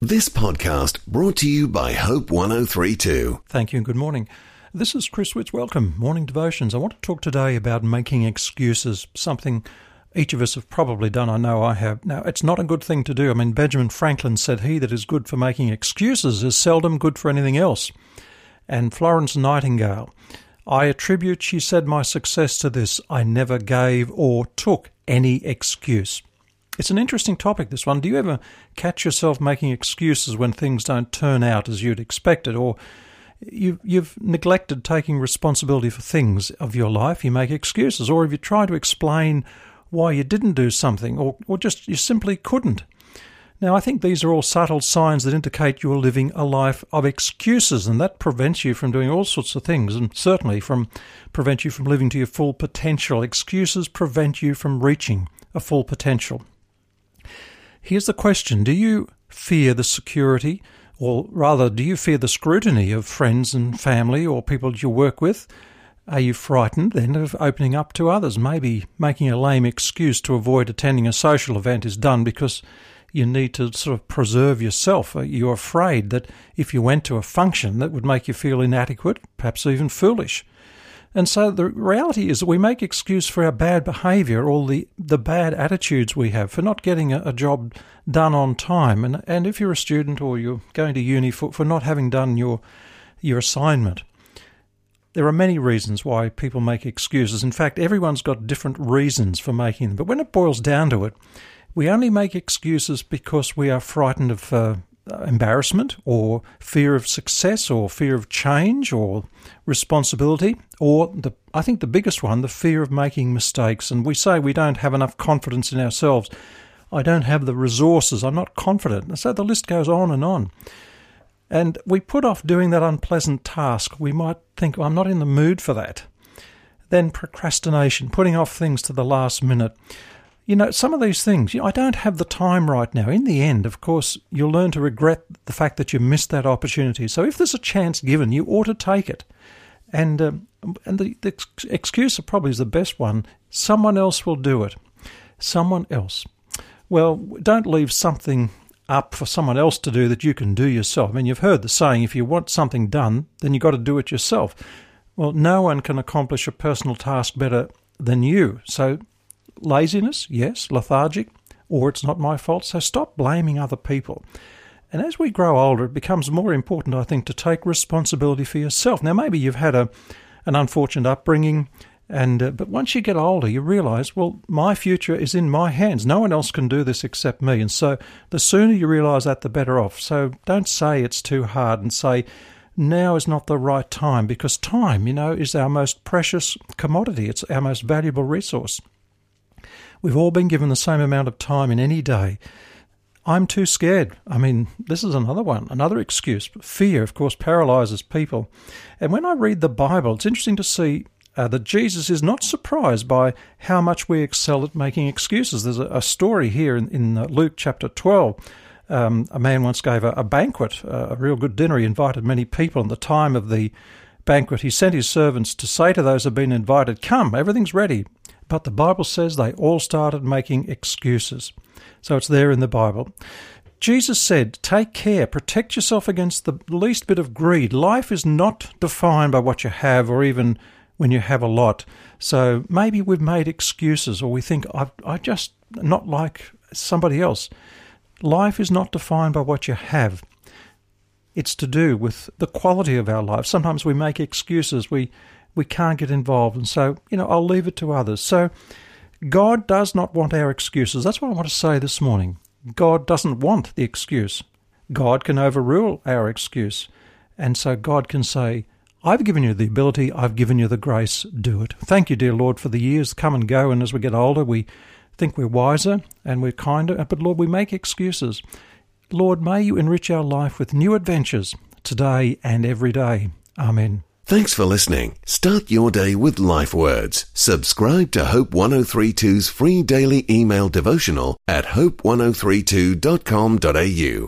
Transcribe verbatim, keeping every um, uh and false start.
This podcast brought to you by Hope one oh three two. Thank you and good morning. This is Chris Witts. Welcome. Morning Devotions. I want to talk today about making excuses, something each of us have probably done. I know I have. Now, it's not a good thing to do. I mean, Benjamin Franklin said, "He that is good for making excuses is seldom good for anything else." And Florence Nightingale, "I attribute," she said, "my success to this: I never gave or took any excuse." It's an interesting topic, this one. Do you ever catch yourself making excuses when things don't turn out as you'd expected, or you've, you've neglected taking responsibility for things of your life? You make excuses, or have you tried to explain why you didn't do something, or, or just you simply couldn't? Now, I think these are all subtle signs that indicate you're living a life of excuses, and that prevents you from doing all sorts of things, and certainly from prevent you from living to your full potential. Excuses prevent you from reaching a full potential. Here's the question: do you fear the security, or rather, do you fear the scrutiny of friends and family or people you work with? Are you frightened then of opening up to others? Maybe making a lame excuse to avoid attending a social event is done because you need to sort of preserve yourself. You're afraid that if you went to a function that would make you feel inadequate, perhaps even foolish. And so the reality is that we make excuse for our bad behaviour, all the, the bad attitudes we have, for not getting a, a job done on time. And and if you're a student or you're going to uni, for, for not having done your your assignment. There are many reasons why people make excuses. In fact, everyone's got different reasons for making them. But when it boils down to it, we only make excuses because we are frightened of uh, embarrassment, or fear of success, or fear of change, or responsibility, or the I think the biggest one, the fear of making mistakes. And we say we don't have enough confidence in ourselves. I don't have the resources. I'm not confident. And so the list goes on and on. And we put off doing that unpleasant task. We might think, well, I'm not in the mood for that. Then procrastination, putting off things to the last minute. You know, some of these things, you know, I don't have the time right now. In the end, of course, you'll learn to regret the fact that you missed that opportunity. So if there's a chance given, you ought to take it. And um, and the, the excuse probably is the best one. Someone else will do it. Someone else. Well, don't leave something up for someone else to do that you can do yourself. I mean, you've heard the saying, if you want something done, then you've got to do it yourself. Well, no one can accomplish a personal task better than you. So laziness, yes, lethargic, or it's not my fault. So stop blaming other people. And as we grow older, it becomes more important, I think, to take responsibility for yourself. Now, maybe you've had a an unfortunate upbringing, and uh, but once you get older, you realise, well, my future is in my hands. No one else can do this except me. And so the sooner you realise that, the better off. So don't say it's too hard, and say now is not the right time, because time, you know, is our most precious commodity. It's our most valuable resource. We've all been given the same amount of time in any day. I'm too scared. I mean, this is another one, another excuse. Fear, of course, paralyzes people. And when I read the Bible, it's interesting to see uh, that Jesus is not surprised by how much we excel at making excuses. There's a, a story here in, in Luke chapter twelve. Um, a man once gave a, a banquet, uh, a real good dinner. He invited many people. And the time of the banquet, he sent his servants to say to those who had been invited, "Come, everything's ready." But the Bible says they all started making excuses. So it's there in the Bible. Jesus said, take care, protect yourself against the least bit of greed. Life is not defined by what you have, or even when you have a lot. So maybe we've made excuses, or we think, I I just not like somebody else. Life is not defined by what you have. It's to do with the quality of our life. Sometimes we make excuses. We we can't get involved. And so, you know, I'll leave it to others. So God does not want our excuses. That's what I want to say this morning. God doesn't want the excuse. God can overrule our excuse. And so God can say, I've given you the ability, I've given you the grace, do it. Thank you, dear Lord, for the years come and go, and as we get older, we think we're wiser and we're kinder, but Lord, we make excuses. Lord, may you enrich our life with new adventures today and every day. Amen. Thanks for listening. Start your day with Life Words. Subscribe to Hope one oh three two's free daily email devotional at hope one oh three two dot com dot a u.